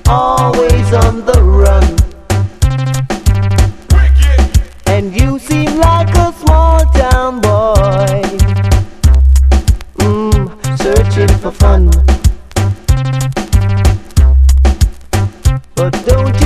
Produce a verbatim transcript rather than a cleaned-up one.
always on the run. And you seem like a small town boy, mm, searching for fun. But don't